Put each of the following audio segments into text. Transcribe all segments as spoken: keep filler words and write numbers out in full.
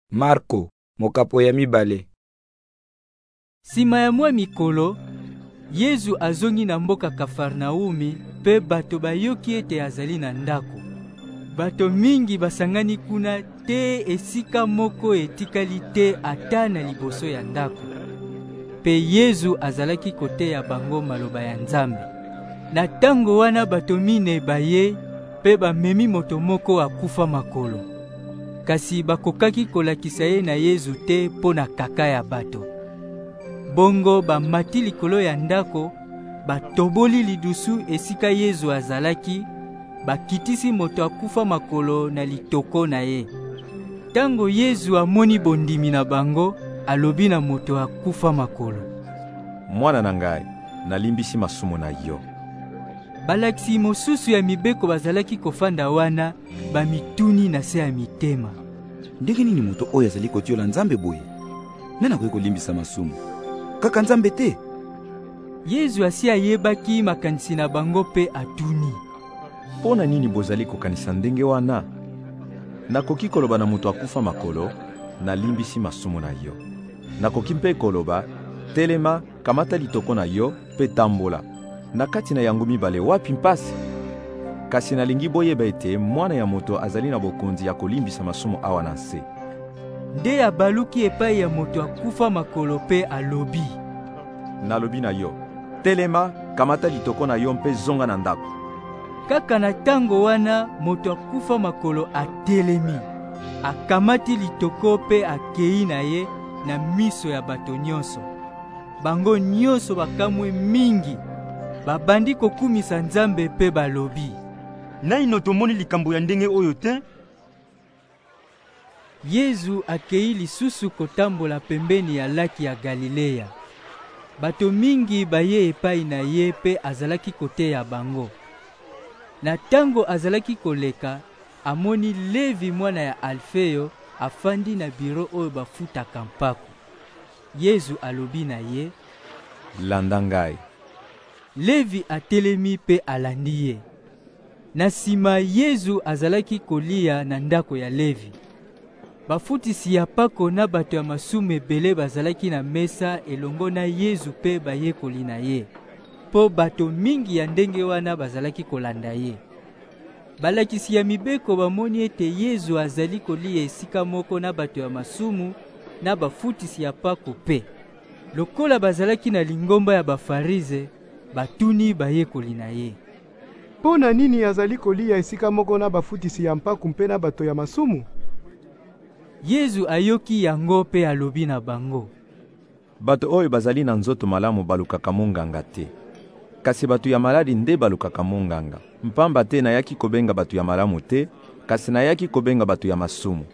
Marko, mokapo ya mibale. Sima ya mwa mikolo, Yezu azongi na mboka Kafarnaumi, pe bato bayoki ete azali na ndako. Bato mingi basangani kuna te esika moko etikali te ata na liboso ya ndako. Pe Yezu azalaki kote ya bango maloba ya Nzambe. Na tango wana bato mine baye, pe bamemi moto moko akufa makolo. Kasi bakokaki kolakisa ye na Yezu te po na kaka ya bato. Bongo bamati likolo ya ndako, batoboli lidusu esika Yezu azalaki, bakitisi moto akufa makolo na litoko na ye. Tango Yezu amoni bondimi na bango, alobi na moto akufa makolo: Mwana na ngai, nalimbisi masumu na yo. Balakisi mosusu ya mibeko bazalaki kofanda wana, bamituni na se ya mitema: Ndenge nini moto oyo azali kotiola Nzambe boye? Nana koye kolimbisa masumu? Kaka Nzambe te? Yezu asi ayebaki makanisi na bango pe atuni: Pona nini bozali kokanisa ndenge wana? Nakoki koloba na moto akufa makolo, nalimbisi masumu na yo. Nakoki mpe koloba: Telema, kamata litoko na yo, pe tambola. Na kati na yango mibale wapi mpasi? Kasi nalingi boyeba ete mwana ya moto azali na bokonzi ya kolimbisa masumu awa na se. Nde abaluki epai ya moto akufa makolo pe alobi: Nalobi na yo, telema, kamata litoko na yo mpe zonga na ndako. Kaka na tango wana moto akufa makolo atelemi, akamati litoko pe akei na ye na miso ya bato nyonso. Bango nyonso bakamwe mingi, babandi kokumisa Nzambe pe balobi: Naino tomoni likambo ya ndenge oyo te? Yezu akei lisusu kotambola pembeni ya laki ya Galilea. Bato mingi baye epai na ye pe azalaki kote ya bango. Na tango azalaki koleka, amoni Levi mwana ya Alfeo afandi na biro oyo bafutaka mpako. Yezu alobi na ye: Landa ngai. Levi atelemi pe alandi ye. Na sima Yezu azalaki kolia na ndako ya Levi. Bafutisi ya pako na bato ya masumu ebele bazalaki na mesa elongo na Yezu pe bayekoli na ye. Po bato mingi ya ndenge wana bazalaki kolanda ye. Balakisi ya mibeko bamoni ete Yezu azali kolia esika moko na bato ya masumu na bafutisi ya pako pe. Lokola bazalaki na lingomba ya bafarize, batuni bayekoli na ye: Pona nini azali kolia esika moko na bafutisi ya mpako mpe na bato ya masumu? Yezu ayoki yango pe alobi na bango: Bato oyo bazali na nzoto malamu balukaka monganga te. Kasi bato ya maladi nde balukaka monganga. Mpamba te nayaki kobenga bato ya malamu te, kasi nayaki kobenga bato ya masumu.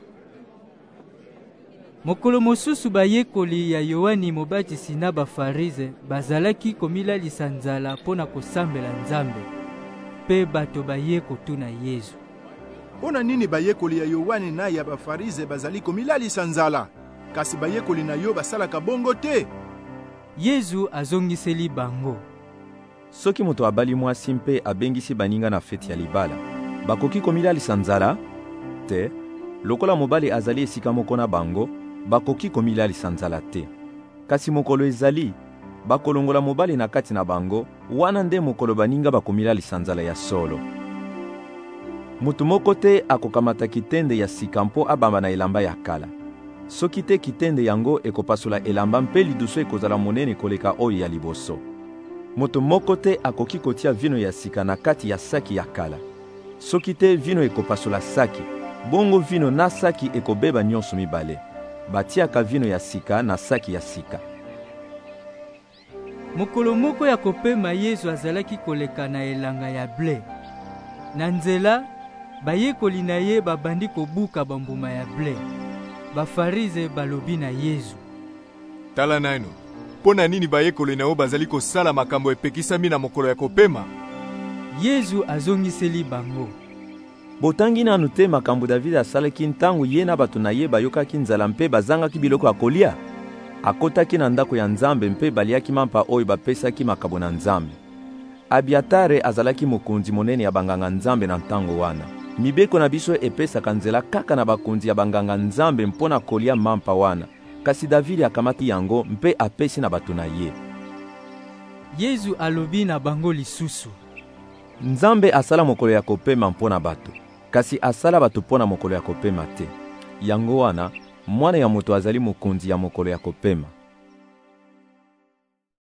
Mokolo mosusu bayekoli ya Yohani Mobatisi na bafarize bazalaki komilalisa nzala pona kosambela Nzambe. Pe bato baye kotuna Yezu: Pona nini bayekoli ya Yohani na ya bafarize bazali komilalisa nzala, kasi bayekoli na yo basalaka bongo te? Yezu azongiseli bango: Soki moto abali mwasi mpe abengisi baninga na feti ya libala, bakoki komilalisa nzala? Te, lokola mobali azali esika moko na bango, bakoki komilalisa nzala te. Kasi mokolo ezali, bakolongola mobali na kati na bango, wana nde mokolo baninga bakomilalisa nzala ya solo. Mutu moko te akokamata kitende ya sika mpo abamba na elamba ya kala. Soki te kitende yango ekopasola elamba mpe lidusu ekozala monene koleka oyo ya liboso. Mutu moko te akoki kotia vino ya sika na kati ya saki ya kala. Soki te vino ekopasola saki, bongo vino na saki ekobeba nyonso mibale. Batiaka vino ya sika na saki ya sika. Mokolo moko ya kopema Yezu azalaki koleka na elanga ya ble. Na nzela, bayekoli na ye babandi kobuka bambuma ya ble. Bafarize balobi na Yezu: Tala naino, pona nini bayekoli na yo bazali kosala makambo epekisami na mokolo ya kopema? Yezu azongiseli bango: Botangi nanu te makambo David asalaki ntango ye na bato na ye bayokaki nzala mpe bazangaki biloko ya kolia? Akotaki na ndako ya Nzambe mpe baliaki mampa oyo bapesaki makabo na Nzambe. Abiatare azalaki mokonzi monene ya banganga Nzambe na ntango wana. mibeko na biso epesaka nzela kaka na bakonzi ya banganga nzambe mpo na kolia mampa wana, kasi Davidi akamati yango mpe apesi na bato na ye. Yesu alobi na bango lisusu: Nzambe asala mokolo ya kopema mpo na bato, kasi asala bato mpo na mokolo ya kopema te. Yango wana, mwana ya moto azali mokonzi ya mokolo ya kopema.